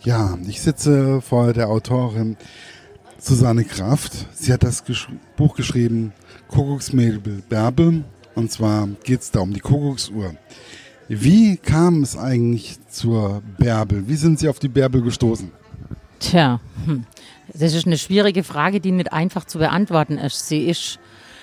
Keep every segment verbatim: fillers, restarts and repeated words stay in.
Ja, ich sitze vor der Autorin Susanne Kraft. Sie hat das Gesch- Buch geschrieben, Kuckucksmädel Bärbel. Und zwar geht es da um die Kuckucksuhr. Wie kam es eigentlich zur Bärbel? Wie sind Sie auf die Bärbel gestoßen? Tja, hm. das ist eine schwierige Frage, die nicht einfach zu beantworten ist. Sie ist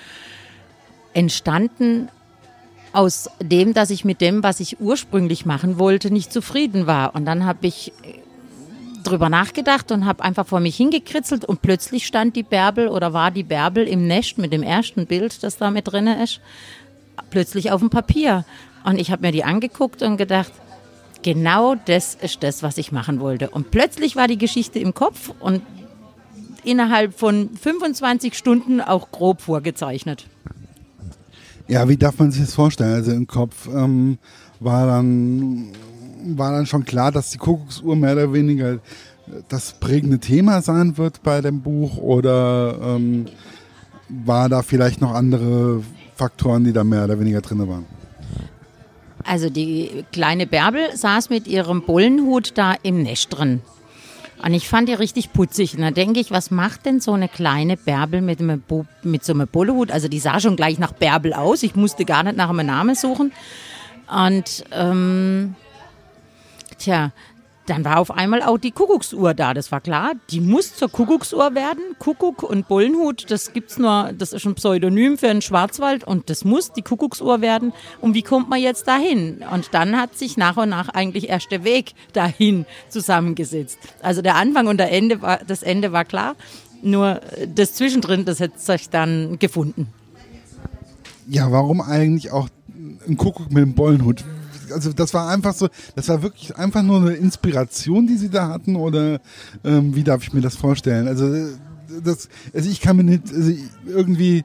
entstanden aus dem, dass ich mit dem, was ich ursprünglich machen wollte, nicht zufrieden war. Und dann habe ich drüber nachgedacht und habe einfach vor mich hingekritzelt und plötzlich stand die Bärbel oder war die Bärbel im Nest mit dem ersten Bild, das da mit drin ist, plötzlich auf dem Papier. Und ich habe mir die angeguckt und gedacht, genau das ist das, was ich machen wollte. Und plötzlich war die Geschichte im Kopf und innerhalb von fünfundzwanzig Stunden auch grob vorgezeichnet. Ja, wie darf man sich das vorstellen? Also im Kopf ähm, war dann war dann schon klar, dass die Kuckucksuhr mehr oder weniger das prägende Thema sein wird bei dem Buch, oder ähm, war da vielleicht noch andere Faktoren, die da mehr oder weniger drin waren? Also die kleine Bärbel saß mit ihrem Bullenhut da im Nest drin. Und ich fand die richtig putzig. Und da denke ich, was macht denn so eine kleine Bärbel mit, einem Bo- mit so einem Bullenhut? Also die sah schon gleich nach Bärbel aus. Ich musste gar nicht nach einem Namen suchen. Und ähm, tja, dann war auf einmal auch die Kuckucksuhr da. Das war klar, die muss zur Kuckucksuhr werden. Kuckuck und Bullenhut, das gibt's nur, das ist ein Pseudonym für einen Schwarzwald und das muss die Kuckucksuhr werden. Und wie kommt man jetzt dahin? Und dann hat sich nach und nach eigentlich erst der Weg dahin zusammengesetzt. Also der Anfang und der Ende war, das Ende war klar, nur das Zwischendrin, das hat sich dann gefunden. Ja, warum eigentlich auch ein Kuckuck mit dem Bullenhut? Also das war einfach so, das war wirklich einfach nur eine Inspiration, die Sie da hatten, oder ähm, wie darf ich mir das vorstellen? Also das, also ich kann mir nicht, also irgendwie,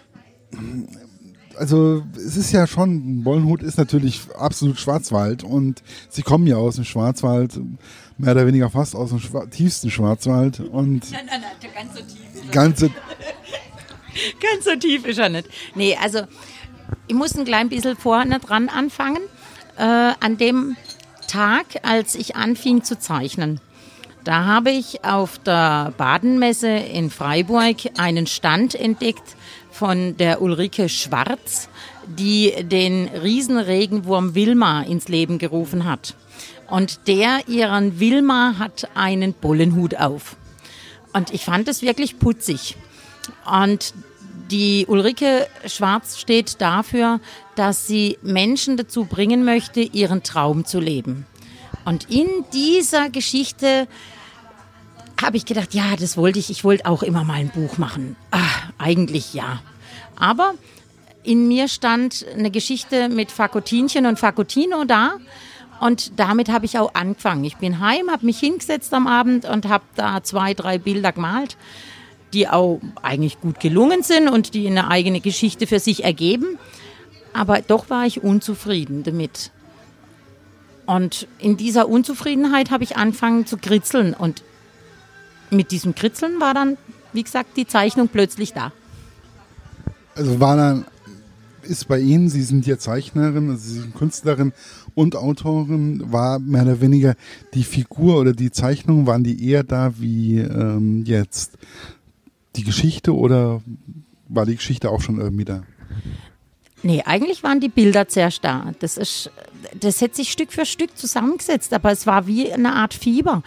also es ist ja schon, ein Bullenhut ist natürlich absolut Schwarzwald und Sie kommen ja aus dem Schwarzwald, mehr oder weniger fast aus dem Schwa- tiefsten Schwarzwald und Nein, nein, nein, ganz so tief. ganze Ganz so tief ist er nicht. Nee, also ich muss ein klein bisschen vorne dran anfangen. Äh, an dem Tag, als ich anfing zu zeichnen, da habe ich auf der Badenmesse in Freiburg einen Stand entdeckt von der Ulrike Schwarz, die den Riesenregenwurm Wilma ins Leben gerufen hat. Und der, ihren Wilma, hat einen Bullenhut auf. Und ich fand es wirklich putzig. Und die Ulrike Schwarz steht dafür, dass sie Menschen dazu bringen möchte, ihren Traum zu leben. Und in dieser Geschichte habe ich gedacht, ja, das wollte ich. Ich wollte auch immer mal ein Buch machen. Ach, eigentlich ja. Aber in mir stand eine Geschichte mit Fagotinchen und Fagotino da. Und damit habe ich auch angefangen. Ich bin heim, habe mich hingesetzt am Abend und habe da zwei, drei Bilder gemalt, die auch eigentlich gut gelungen sind und die eine eigene Geschichte für sich ergeben. Aber doch war ich unzufrieden damit. Und in dieser Unzufriedenheit habe ich angefangen zu kritzeln. Und mit diesem Kritzeln war dann, wie gesagt, die Zeichnung plötzlich da. Also war dann, ist bei Ihnen, Sie sind ja Zeichnerin, also Sie sind Künstlerin und Autorin, war mehr oder weniger die Figur oder die Zeichnung, waren die eher da wie ähm, jetzt die Geschichte, oder war die Geschichte auch schon irgendwie da? Nee, eigentlich waren die Bilder zuerst da. Das ist, das hat sich Stück für Stück zusammengesetzt, aber es war wie eine Art Fieber.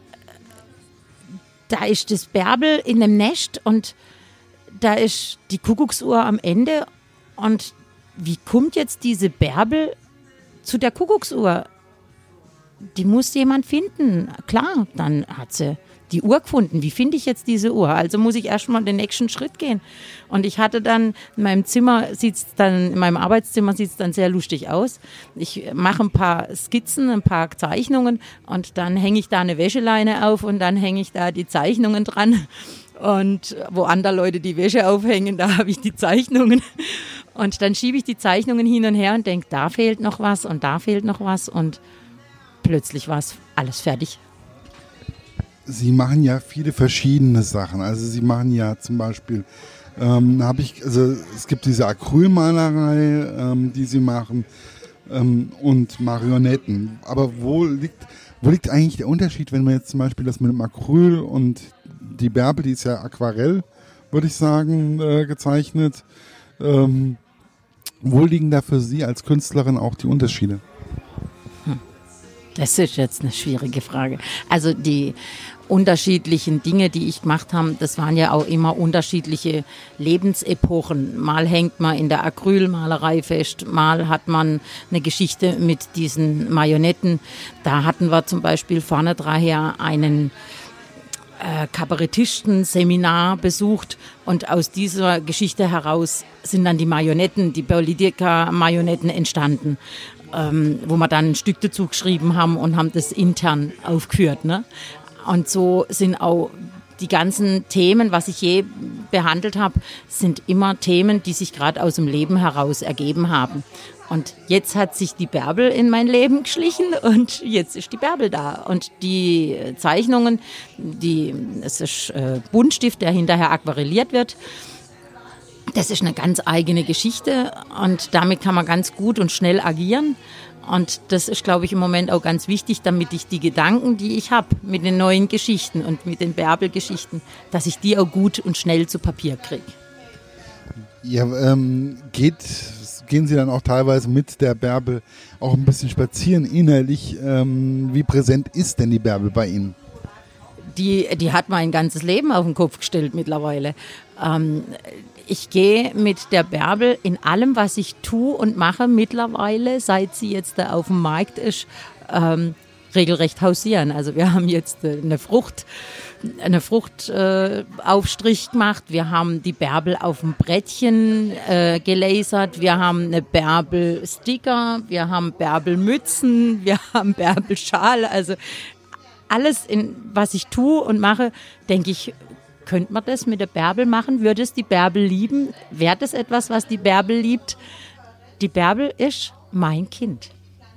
Da ist das Bärbel in dem Nest und da ist die Kuckucksuhr am Ende. Und wie kommt jetzt diese Bärbel zu der Kuckucksuhr? Die muss jemand finden. Klar, dann hat sie die Uhr gefunden. Wie finde ich jetzt diese Uhr? Also muss ich erstmal den nächsten Schritt gehen. Und ich hatte dann, in meinem Zimmer sieht's dann, in meinem Arbeitszimmer sieht es dann sehr lustig aus. Ich mache ein paar Skizzen, ein paar Zeichnungen und dann hänge ich da eine Wäscheleine auf und dann hänge ich da die Zeichnungen dran. Und wo andere Leute die Wäsche aufhängen, da habe ich die Zeichnungen. Und dann schiebe ich die Zeichnungen hin und her und denke, da fehlt noch was und da fehlt noch was. Und plötzlich war es alles fertig. Sie machen ja viele verschiedene Sachen. Also Sie machen ja zum Beispiel, ähm, habe ich, also es gibt diese Acrylmalerei, ähm, die Sie machen. ähm, und Marionetten. Aber wo liegt, wo liegt eigentlich der Unterschied, wenn man jetzt zum Beispiel das mit dem Acryl und die Bärbel, die ist ja Aquarell, würde ich sagen, äh, gezeichnet. Ähm, wo liegen da für Sie als Künstlerin auch die Unterschiede? Das ist jetzt eine schwierige Frage. Also die unterschiedlichen Dinge, die ich gemacht habe, das waren ja auch immer unterschiedliche Lebensepochen. Mal hängt man in der Acrylmalerei fest, mal hat man eine Geschichte mit diesen Marionetten. Da hatten wir zum Beispiel vorne daher einen äh, Kabarettisten-Seminar besucht und aus dieser Geschichte heraus sind dann die Marionetten, die Politiker-Marionetten entstanden. Ähm, wo wir dann ein Stück dazu geschrieben haben und haben das intern aufgeführt. Ne? Und so sind auch die ganzen Themen, was ich je behandelt habe, sind immer Themen, die sich gerade aus dem Leben heraus ergeben haben. Und jetzt hat sich die Bärbel in mein Leben geschlichen und jetzt ist die Bärbel da. Und die Zeichnungen, die, es ist äh, Buntstift, der hinterher aquarelliert wird. Das ist eine ganz eigene Geschichte und damit kann man ganz gut und schnell agieren. Und das ist, glaube ich, im Moment auch ganz wichtig, damit ich die Gedanken, die ich habe mit den neuen Geschichten und mit den Bärbel-Geschichten, dass ich die auch gut und schnell zu Papier kriege. Ja, ähm, geht, gehen Sie dann auch teilweise mit der Bärbel auch ein bisschen spazieren innerlich? Ähm, wie präsent ist denn die Bärbel bei Ihnen? Die, die hat mein ganzes Leben auf den Kopf gestellt mittlerweile. Ähm, ich gehe mit der Bärbel in allem, was ich tue und mache mittlerweile, seit sie jetzt da auf dem Markt ist, ähm, regelrecht hausieren. Also wir haben jetzt eine Frucht, eine Fruchtaufstrich äh, gemacht. Wir haben die Bärbel auf dem Brettchen äh, gelasert. Wir haben eine Bärbel-Sticker. Wir haben Bärbelmützen. Wir haben Bärbelschal. Also alles, in, was ich tue und mache, denke ich, könnte man das mit der Bärbel machen? Würde es die Bärbel lieben? Wäre das etwas, was die Bärbel liebt? Die Bärbel ist mein Kind.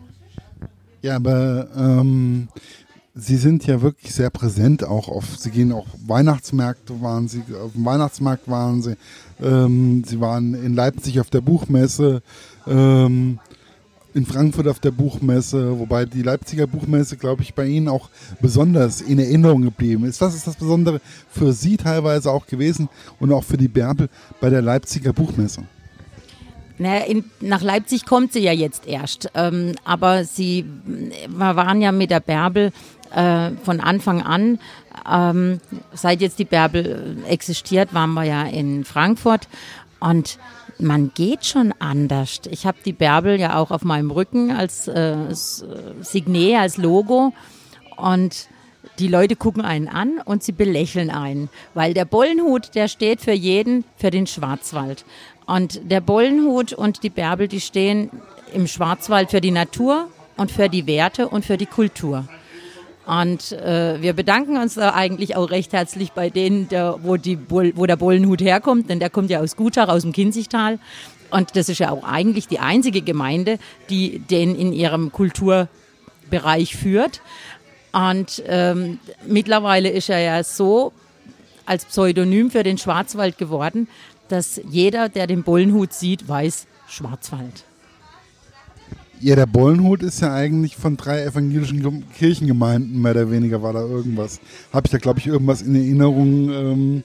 Ja, aber ähm, Sie sind ja wirklich sehr präsent auch auf, Sie gehen auch Weihnachtsmärkte, waren Sie, auf dem Weihnachtsmarkt waren Sie, ähm, Sie waren in Leipzig auf der Buchmesse, ähm, in Frankfurt auf der Buchmesse, wobei die Leipziger Buchmesse, glaube ich, bei Ihnen auch besonders in Erinnerung geblieben ist. Was ist das Besondere für Sie teilweise auch gewesen und auch für die Bärbel bei der Leipziger Buchmesse? Naja, in, nach Leipzig kommt sie ja jetzt erst, ähm, aber sie, wir waren ja mit der Bärbel äh, von Anfang an, ähm, seit jetzt die Bärbel existiert, waren wir ja in Frankfurt und man geht schon anders. Ich habe die Bärbel ja auch auf meinem Rücken als äh, Signet, als Logo und die Leute gucken einen an und sie belächeln einen, weil der Bollenhut, der steht für jeden, für den Schwarzwald. Und der Bollenhut und die Bärbel, die stehen im Schwarzwald für die Natur und für die Werte und für die Kultur. Und äh, wir bedanken uns da eigentlich auch recht herzlich bei denen, der, wo, die, wo der Bollenhut herkommt, denn der kommt ja aus Gutach, aus dem Kinzigtal. Und das ist ja auch eigentlich die einzige Gemeinde, die den in ihrem Kulturbereich führt. Und ähm, mittlerweile ist er ja so als Pseudonym für den Schwarzwald geworden, dass jeder, der den Bollenhut sieht, weiß, Schwarzwald. Ja, der Bollenhut ist ja eigentlich von drei evangelischen Kirchengemeinden, mehr oder weniger war da irgendwas. Habe ich da, glaube ich, irgendwas in Erinnerung. Ähm,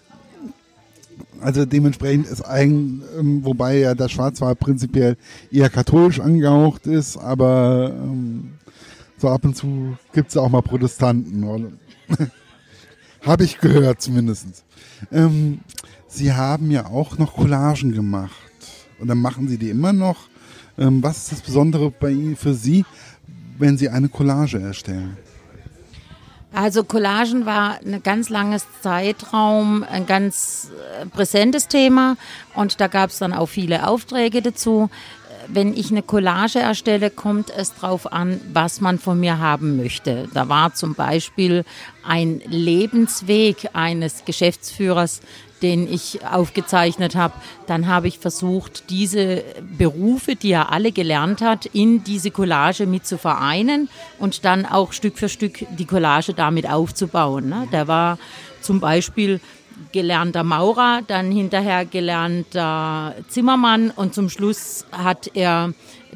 also dementsprechend ist eigentlich, ähm, wobei ja der Schwarzwald prinzipiell eher katholisch angehaucht ist, aber ähm, so ab und zu gibt es auch mal Protestanten. Habe ich gehört zumindest. Ähm, Sie haben ja auch noch Collagen gemacht. Und dann machen Sie die immer noch. Ähm, was ist das Besondere bei Ihnen für Sie, wenn Sie eine Collage erstellen? Also Collagen war ein ganz langes Zeitraum, ein ganz präsentes Thema und da gab es dann auch viele Aufträge dazu. Wenn ich eine Collage erstelle, kommt es darauf an, was man von mir haben möchte. Da war zum Beispiel ein Lebensweg eines Geschäftsführers, den ich aufgezeichnet habe. Dann habe ich versucht, diese Berufe, die er alle gelernt hat, in diese Collage mit zu vereinen und dann auch Stück für Stück die Collage damit aufzubauen. Ne? Der war zum Beispiel gelernter Maurer, dann hinterher gelernter Zimmermann und zum Schluss hat er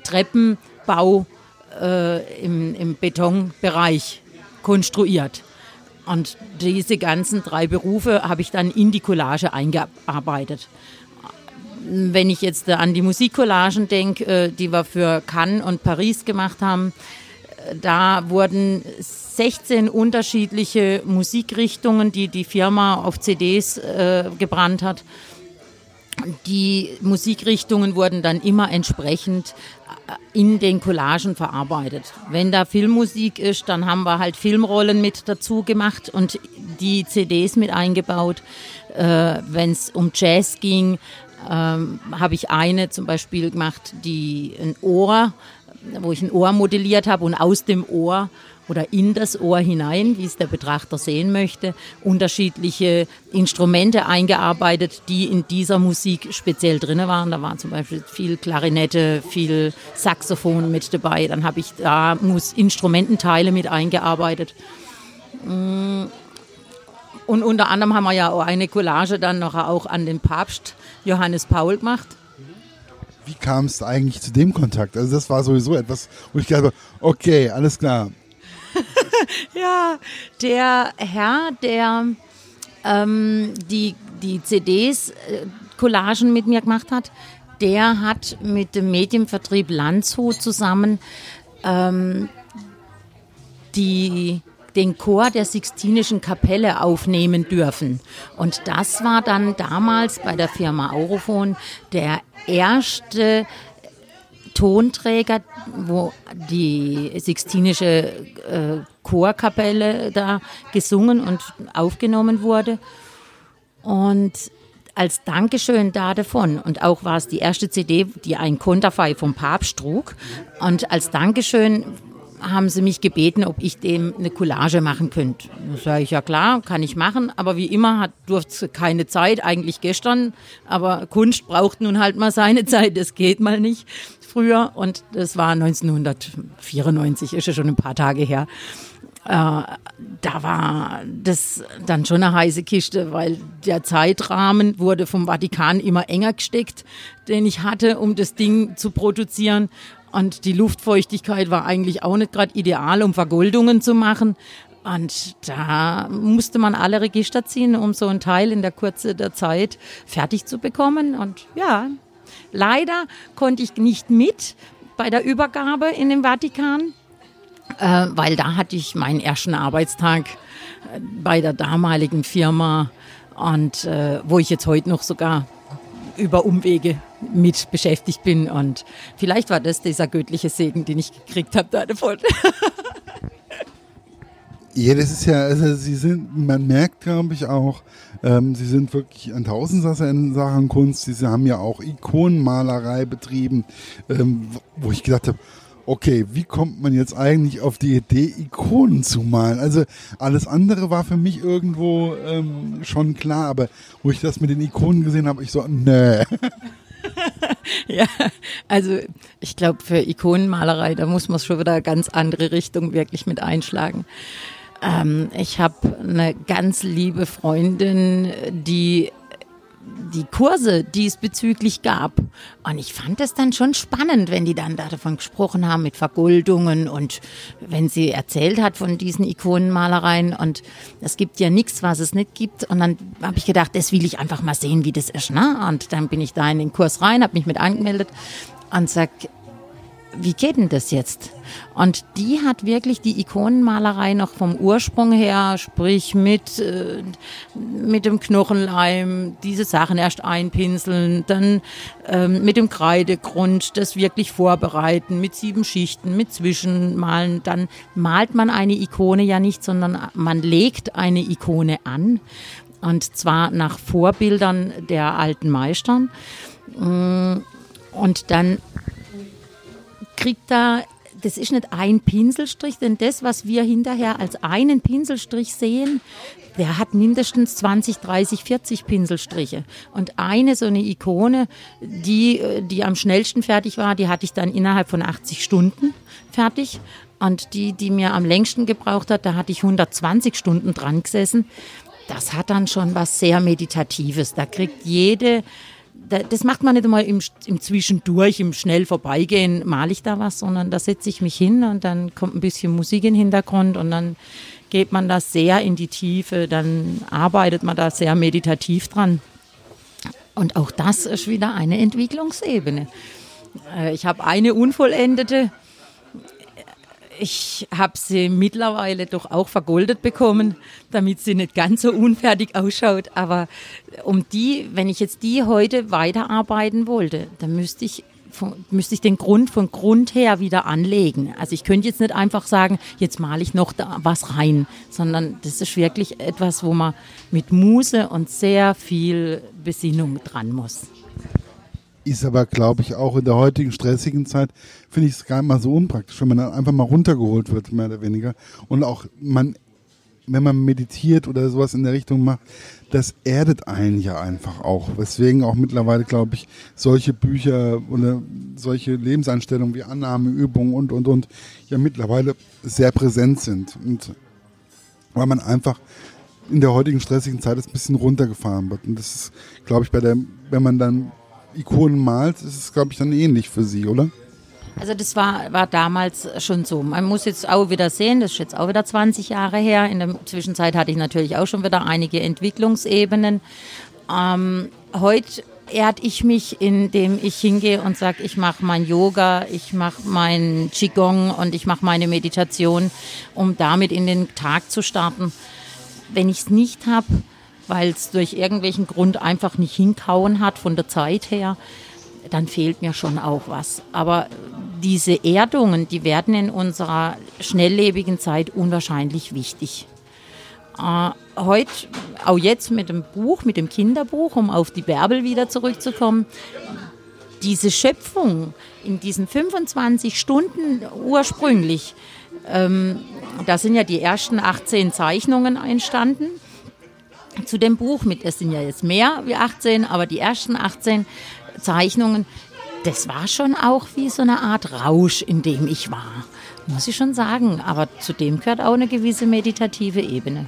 Treppenbau äh, im, im Betonbereich konstruiert. Und diese ganzen drei Berufe habe ich dann in die Collage eingearbeitet. Wenn ich jetzt an die Musikcollagen denke, die wir für Cannes und Paris gemacht haben, da wurden sechzehn unterschiedliche Musikrichtungen, die die Firma auf C Ds äh, gebrannt hat. Die Musikrichtungen wurden dann immer entsprechend in den Collagen verarbeitet. Wenn da Filmmusik ist, dann haben wir halt Filmrollen mit dazu gemacht und die C Ds mit eingebaut. Äh, wenn es um Jazz ging, ähm, habe ich eine zum Beispiel gemacht, die ein Ohr, wo ich ein Ohr modelliert habe und aus dem Ohr oder in das Ohr hinein, wie es der Betrachter sehen möchte, unterschiedliche Instrumente eingearbeitet, die in dieser Musik speziell drin waren. Da war zum Beispiel viel Klarinette, viel Saxophon mit dabei. Dann habe ich da muss Instrumententeile mit eingearbeitet. Und unter anderem haben wir ja auch eine Collage dann noch auch an den Papst Johannes Paul gemacht. Wie kam es eigentlich zu dem Kontakt? Also das war sowieso etwas, wo ich gedacht habe, okay, alles klar. Ja, der Herr, der ähm, die, die C Ds, äh, Collagen mit mir gemacht hat, der hat mit dem Medienvertrieb Landshut zusammen ähm, die, den Chor der Sixtinischen Kapelle aufnehmen dürfen. Und das war dann damals bei der Firma Aurophon der erste Tonträger, wo die Sixtinische äh, Chorkapelle da gesungen und aufgenommen wurde. Und als Dankeschön da davon, und auch war es die erste C D, die ein Konterfei vom Papst trug, und als Dankeschön haben sie mich gebeten, ob ich dem eine Collage machen könnte. Da sage ich, ja klar, kann ich machen, aber wie immer hat durfte keine Zeit, eigentlich gestern, aber Kunst braucht nun halt mal seine Zeit, das geht mal nicht früher, und das war neunzehnhundertvierundneunzig, ist ja schon ein paar Tage her. Äh, da war das dann schon eine heiße Kiste, weil der Zeitrahmen wurde vom Vatikan immer enger gesteckt, den ich hatte, um das Ding zu produzieren. Und die Luftfeuchtigkeit war eigentlich auch nicht gerade ideal, um Vergoldungen zu machen. Und da musste man alle Register ziehen, um so ein Teil in der Kürze der Zeit fertig zu bekommen. Und ja, leider konnte ich nicht mit bei der Übergabe in den Vatikan, äh, weil da hatte ich meinen ersten Arbeitstag bei der damaligen Firma, und äh, wo ich jetzt heute noch sogar über Umwege mit beschäftigt bin, und vielleicht war das dieser göttliche Segen, den ich gekriegt habe da davon. Ja, das ist ja, also sie sind, man merkt, glaube ich, auch, ähm, sie sind wirklich ein Tausendsasser in Sachen Kunst. Sie haben ja auch Ikonenmalerei betrieben, ähm, wo ich gedacht habe, okay, wie kommt man jetzt eigentlich auf die Idee, Ikonen zu malen? Also alles andere war für mich irgendwo ähm, schon klar, aber wo ich das mit den Ikonen gesehen habe, ich so, nö. Ja, also ich glaube, für Ikonenmalerei, da muss man schon wieder eine ganz andere Richtung wirklich mit einschlagen. Ähm, ich habe eine ganz liebe Freundin, die die Kurse diesbezüglich gab. Und ich fand das dann schon spannend, wenn die dann davon gesprochen haben mit Vergoldungen und wenn sie erzählt hat von diesen Ikonenmalereien, und es gibt ja nichts, was es nicht gibt. Und dann habe ich gedacht, das will ich einfach mal sehen, wie das ist. Ne? Und dann bin ich da in den Kurs rein, habe mich mit angemeldet und sag, wie geht denn das jetzt? Und die hat wirklich die Ikonenmalerei noch vom Ursprung her, sprich mit, äh, mit dem Knochenleim, diese Sachen erst einpinseln, dann ähm, mit dem Kreidegrund das wirklich vorbereiten, mit sieben Schichten, mit Zwischenmalen. Dann malt man eine Ikone ja nicht, sondern man legt eine Ikone an, und zwar nach Vorbildern der alten Meistern. Und dann kriegt da, das ist nicht ein Pinselstrich, denn das, was wir hinterher als einen Pinselstrich sehen, der hat mindestens zwanzig, dreißig, vierzig Pinselstriche. Und eine so eine Ikone, die, die am schnellsten fertig war, die hatte ich dann innerhalb von achtzig Stunden fertig. Und die, die mir am längsten gebraucht hat, da hatte ich hundertzwanzig Stunden dran gesessen. Das hat dann schon was sehr Meditatives. Da kriegt jede das macht man nicht einmal im, im Zwischendurch, im schnell Vorbeigehen, male ich da was, sondern da setze ich mich hin und dann kommt ein bisschen Musik im Hintergrund und dann geht man da sehr in die Tiefe, dann arbeitet man da sehr meditativ dran. Und auch das ist wieder eine Entwicklungsebene. Ich habe eine unvollendete, ich habe sie mittlerweile doch auch vergoldet bekommen, damit sie nicht ganz so unfertig ausschaut. Aber um die, wenn ich jetzt die heute weiterarbeiten wollte, dann müsste ich, müsste ich den Grund von Grund her wieder anlegen. Also ich könnte jetzt nicht einfach sagen, jetzt male ich noch da was rein, sondern das ist wirklich etwas, wo man mit Muße und sehr viel Besinnung dran muss. Ist aber, glaube ich, auch in der heutigen stressigen Zeit, finde ich es gar nicht mal so unpraktisch, wenn man dann einfach mal runtergeholt wird, mehr oder weniger. Und auch, man, wenn man meditiert oder sowas in der Richtung macht, das erdet einen ja einfach auch. Weswegen auch mittlerweile, glaube ich, solche Bücher oder solche Lebenseinstellungen wie Annahme, Übungen und, und, und ja mittlerweile sehr präsent sind. Und weil man einfach in der heutigen stressigen Zeit ein bisschen runtergefahren wird. Und das ist, glaube ich, bei der, wenn man dann Ikonen malt, ist es, glaube ich, dann ähnlich für Sie, oder? Also das war, war damals schon so. Man muss jetzt auch wieder sehen, das ist jetzt auch wieder zwanzig Jahre her. In der Zwischenzeit hatte ich natürlich auch schon wieder einige Entwicklungsebenen. Ähm, heute erde ich mich, indem ich hingehe und sage, ich mache mein Yoga, ich mache mein Qigong und ich mache meine Meditation, um damit in den Tag zu starten. Wenn ich es nicht habe, weil es durch irgendwelchen Grund einfach nicht hinkauen hat von der Zeit her, dann fehlt mir schon auch was. Aber diese Erdungen, die werden in unserer schnelllebigen Zeit unwahrscheinlich wichtig. Äh, heute, auch jetzt mit dem Buch, mit dem Kinderbuch, um auf die Bärbel wieder zurückzukommen, diese Schöpfung in diesen fünfundzwanzig Stunden ursprünglich, ähm, da sind ja die ersten achtzehn Zeichnungen entstanden zu dem Buch. Mit, es sind ja jetzt mehr wie achtzehn, aber die ersten achtzehn Zeichnungen, das war schon auch wie so eine Art Rausch, in dem ich war, muss ich schon sagen. Aber zu dem gehört auch eine gewisse meditative Ebene.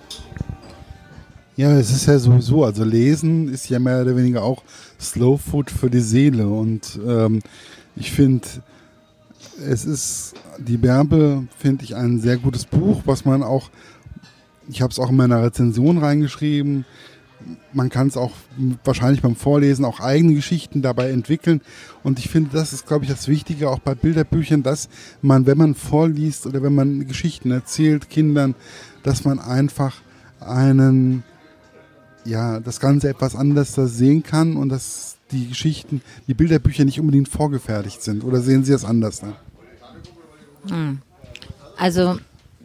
Ja, es ist ja sowieso, also Lesen ist ja mehr oder weniger auch Slow Food für die Seele. Und ähm, ich finde, es ist, die Bärbel, finde ich, ein sehr gutes Buch, was man auch, ich habe es auch in meiner Rezension reingeschrieben, man kann es auch wahrscheinlich beim Vorlesen auch eigene Geschichten dabei entwickeln. Und ich finde, das ist, glaube ich, das Wichtige auch bei Bilderbüchern, dass man, wenn man vorliest oder wenn man Geschichten erzählt, Kindern, dass man einfach einen, ja, das Ganze etwas anders sehen kann und dass die Geschichten, die Bilderbücher nicht unbedingt vorgefertigt sind. Oder sehen Sie das anders? Ne? Hm. Also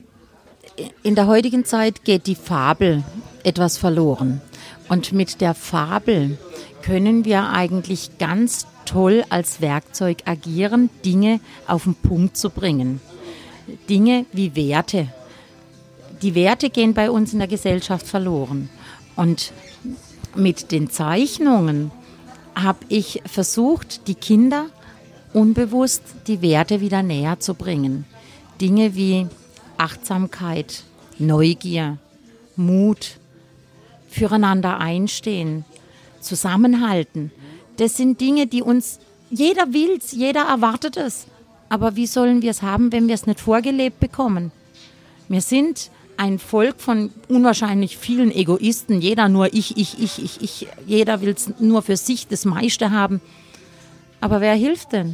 in der heutigen Zeit geht die Fabel etwas verloren. Und mit der Fabel können wir eigentlich ganz toll als Werkzeug agieren, Dinge auf den Punkt zu bringen. Dinge wie Werte. Die Werte gehen bei uns in der Gesellschaft verloren. Und mit den Zeichnungen habe ich versucht, die Kinder unbewusst die Werte wieder näher zu bringen. Dinge wie Achtsamkeit, Neugier, Mut, füreinander einstehen, zusammenhalten. Das sind Dinge, die uns, jeder will's, jeder erwartet es. Aber wie sollen wir es haben, wenn wir es nicht vorgelebt bekommen? Wir sind ein Volk von unwahrscheinlich vielen Egoisten. Jeder nur ich, ich, ich, ich, ich. Jeder will es nur für sich das meiste haben. Aber wer hilft denn?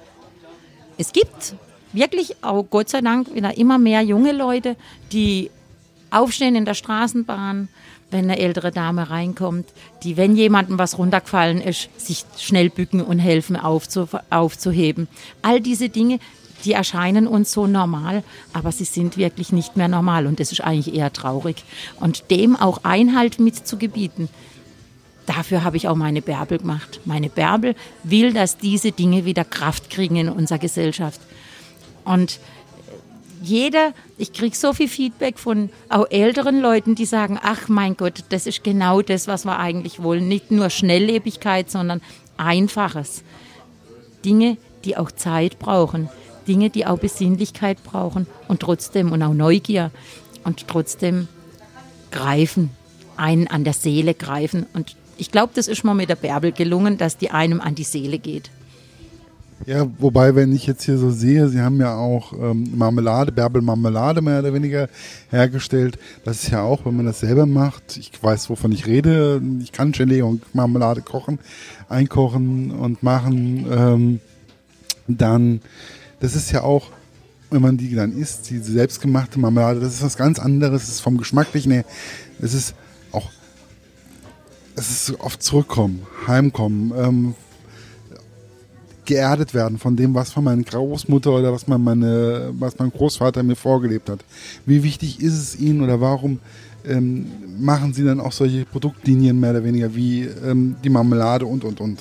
Es gibt wirklich auch Gott sei Dank wieder immer mehr junge Leute, die aufstehen in der Straßenbahn, wenn eine ältere Dame reinkommt, die, wenn jemandem was runtergefallen ist, sich schnell bücken und helfen aufzu, aufzuheben. All diese Dinge, die erscheinen uns so normal, aber sie sind wirklich nicht mehr normal und das ist eigentlich eher traurig. Und dem auch Einhalt mitzugebieten, dafür habe ich auch meine Bärbel gemacht. Meine Bärbel will, dass diese Dinge wieder Kraft kriegen in unserer Gesellschaft. Und jeder, ich kriege so viel Feedback von auch älteren Leuten, die sagen, ach mein Gott, das ist genau das, was wir eigentlich wollen. Nicht nur Schnelllebigkeit, sondern Einfaches. Dinge, die auch Zeit brauchen. Dinge, die auch Besinnlichkeit brauchen und trotzdem, und auch Neugier und trotzdem greifen, einen an der Seele greifen und ich glaube, das ist mir mit der Bärbel gelungen, dass die einem an die Seele geht. Ja, wobei, wenn ich jetzt hier so sehe, Sie haben ja auch ähm, Marmelade, Bärbel-Marmelade mehr oder weniger hergestellt. Das ist ja auch, wenn man das selber macht, ich weiß, wovon ich rede, ich kann Gelee und Marmelade kochen, einkochen und machen, ähm, dann, das ist ja auch, wenn man die dann isst, die selbstgemachte Marmelade, das ist was ganz anderes, das ist vom Geschmacklichen her, es ist auch, es ist oft zurückkommen, heimkommen, ähm, geerdet werden von dem, was von meiner Großmutter oder was man meine, was mein Großvater mir vorgelebt hat. Wie wichtig ist es Ihnen oder warum ähm, machen Sie dann auch solche Produktlinien mehr oder weniger wie ähm, die Marmelade und und und?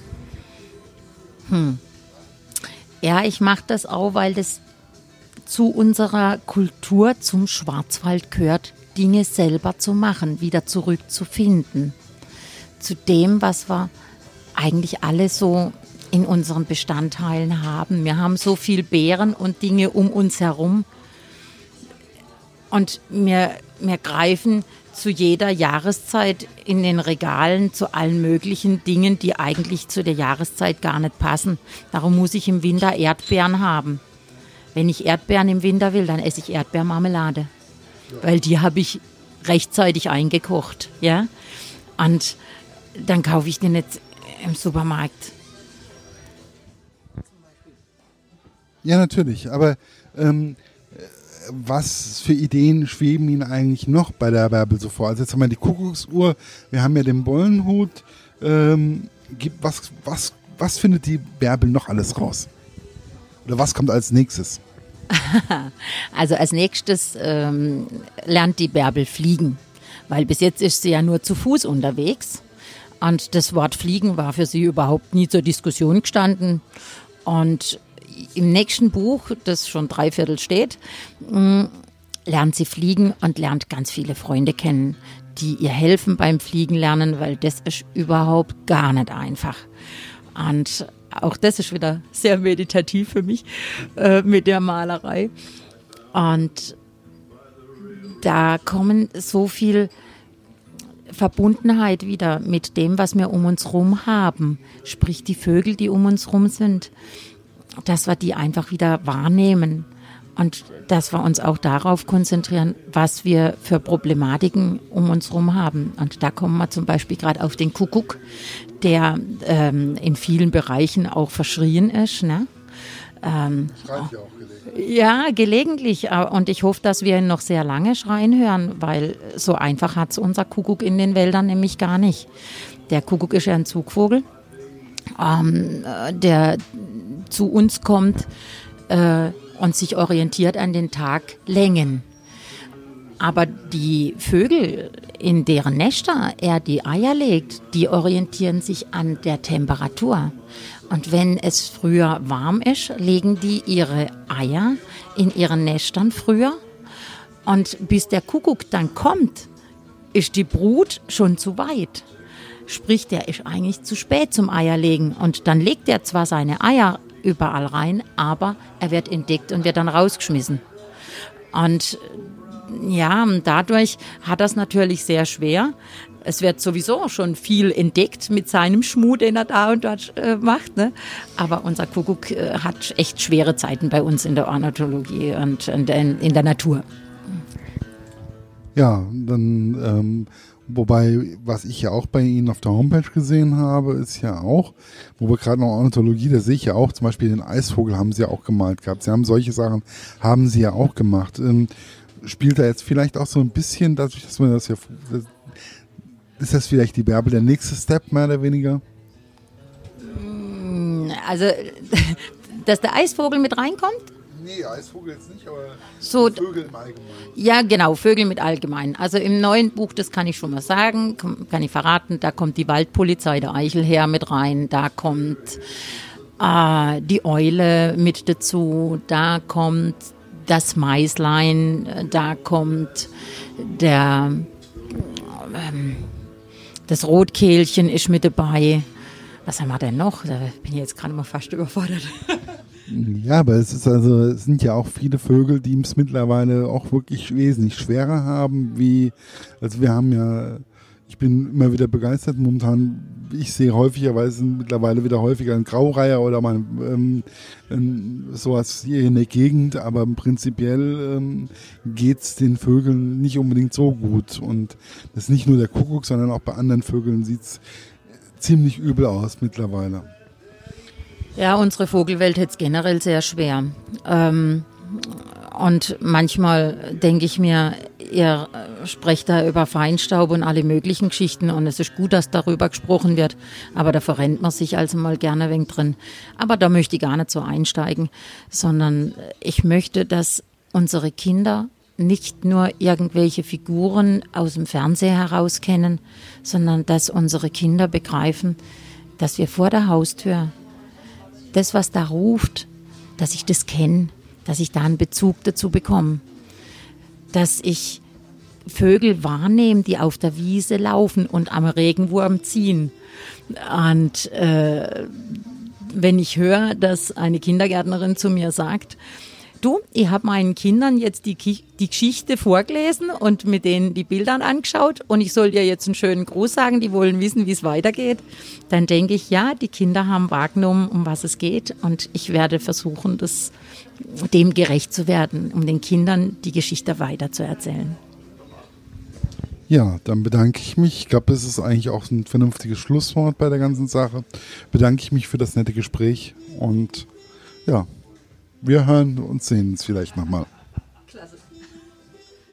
Hm. Ja, ich mache das auch, weil das zu unserer Kultur, zum Schwarzwald gehört, Dinge selber zu machen, wieder zurückzufinden. Zu dem, was wir eigentlich alle so in unseren Bestandteilen haben. Wir haben so viel Beeren und Dinge um uns herum und wir, wir greifen zu jeder Jahreszeit in den Regalen zu allen möglichen Dingen, die eigentlich zu der Jahreszeit gar nicht passen. Darum muss ich im Winter Erdbeeren haben. Wenn ich Erdbeeren im Winter will, dann esse ich Erdbeermarmelade, weil die habe ich rechtzeitig eingekocht. Ja? Und dann kaufe ich die nicht im Supermarkt. Ja, natürlich. Aber ähm, was für Ideen schweben Ihnen eigentlich noch bei der Bärbel so vor? Also jetzt haben wir die Kuckucksuhr, wir haben ja den Bollenhut. Ähm, gibt, was, was, was findet die Bärbel noch alles raus? Oder was kommt als nächstes? Also als nächstes ähm, lernt die Bärbel fliegen. Weil bis jetzt ist sie ja nur zu Fuß unterwegs. Und das Wort Fliegen war für sie überhaupt nie zur Diskussion gestanden. Und im nächsten Buch, das schon dreiviertel steht, lernt sie fliegen und lernt ganz viele Freunde kennen, die ihr helfen beim Fliegen lernen, weil das ist überhaupt gar nicht einfach. Und auch das ist wieder sehr meditativ für mich äh, mit der Malerei. Und da kommen so viel Verbundenheit wieder mit dem, was wir um uns rum haben. Sprich die Vögel, die um uns rum sind. Dass wir die einfach wieder wahrnehmen und dass wir uns auch darauf konzentrieren, was wir für Problematiken um uns herum haben. Und da kommen wir zum Beispiel gerade auf den Kuckuck, der ähm, in vielen Bereichen auch verschrien ist. Ne? Ähm, Schreit ja auch gelegentlich. Ja, gelegentlich. Und ich hoffe, dass wir ihn noch sehr lange schreien hören, weil so einfach hat es unser Kuckuck in den Wäldern nämlich gar nicht. Der Kuckuck ist ja ein Zugvogel, ähm, der zu uns kommt äh, und sich orientiert an den Taglängen. Aber die Vögel, in deren Nester er die Eier legt, die orientieren sich an der Temperatur. Und wenn es früher warm ist, legen die ihre Eier in ihren Nestern früher. Und bis der Kuckuck dann kommt, ist die Brut schon zu weit. Sprich, der ist eigentlich zu spät zum Eierlegen. Und dann legt er zwar seine Eier überall rein, aber er wird entdeckt und wird dann rausgeschmissen. Und ja, dadurch hat er es natürlich sehr schwer. Es wird sowieso schon viel entdeckt mit seinem Schmuh, den er da und dort äh, macht. Ne? Aber unser Kuckuck äh, hat echt schwere Zeiten bei uns in der Ornithologie und, und in, in der Natur. Ja, dann ähm, wobei, was ich ja auch bei Ihnen auf der Homepage gesehen habe, ist ja auch, wo wir gerade noch Ornithologie, da sehe ich ja auch, zum Beispiel den Eisvogel haben Sie ja auch gemalt gehabt. Sie haben solche Sachen, haben Sie ja auch gemacht. Ähm, spielt da jetzt vielleicht auch so ein bisschen, dadurch, dass man das ja, ist das vielleicht die Bärbel der nächste Step, mehr oder weniger? Also, dass der Eisvogel mit reinkommt? Nee, Eisvogel jetzt nicht, aber so, Vögel im Allgemeinen. Ja, genau, Vögel mit Allgemeinen. Also im neuen Buch, das kann ich schon mal sagen, kann ich verraten, da kommt die Waldpolizei der Eichel her mit rein, da kommt äh, die Eule mit dazu, da kommt das Meislein, da kommt der, ähm, das Rotkehlchen ist mit dabei. Was haben wir denn noch? Da bin ich jetzt gerade mal fast überfordert. Ja, aber es ist also, es sind ja auch viele Vögel, die es mittlerweile auch wirklich wesentlich schwerer haben, wie, also wir haben ja ich bin immer wieder begeistert. Momentan, ich sehe häufigerweise mittlerweile wieder häufiger einen Graureiher oder mal ähm, ähm, sowas hier in der Gegend, aber prinzipiell ähm, geht es den Vögeln nicht unbedingt so gut. Und das ist nicht nur der Kuckuck, sondern auch bei anderen Vögeln sieht es ziemlich übel aus mittlerweile. Ja, unsere Vogelwelt hat es generell sehr schwer. Ähm, und manchmal denke ich mir, ihr sprecht da über Feinstaub und alle möglichen Geschichten und es ist gut, dass darüber gesprochen wird, aber da verrennt man sich also mal gerne ein wenig drin. Aber da möchte ich gar nicht so einsteigen, sondern ich möchte, dass unsere Kinder nicht nur irgendwelche Figuren aus dem Fernseher heraus kennen, sondern dass unsere Kinder begreifen, dass wir vor der Haustür das, was da ruft, dass ich das kenne, dass ich da einen Bezug dazu bekomme. Dass ich Vögel wahrnehme, die auf der Wiese laufen und am Regenwurm ziehen. Und äh, wenn ich höre, dass eine Kindergärtnerin zu mir sagt, du, ich habe meinen Kindern jetzt die, die Geschichte vorgelesen und mit denen die Bilder angeschaut und ich soll dir jetzt einen schönen Gruß sagen, die wollen wissen, wie es weitergeht, dann denke ich, ja, die Kinder haben wahrgenommen, um was es geht und ich werde versuchen, das, dem gerecht zu werden, um den Kindern die Geschichte weiterzuerzählen. Ja, dann bedanke ich mich. Ich glaube, das ist eigentlich auch ein vernünftiges Schlusswort bei der ganzen Sache. Bedanke ich mich für das nette Gespräch und ja, wir hören und sehen uns vielleicht nochmal.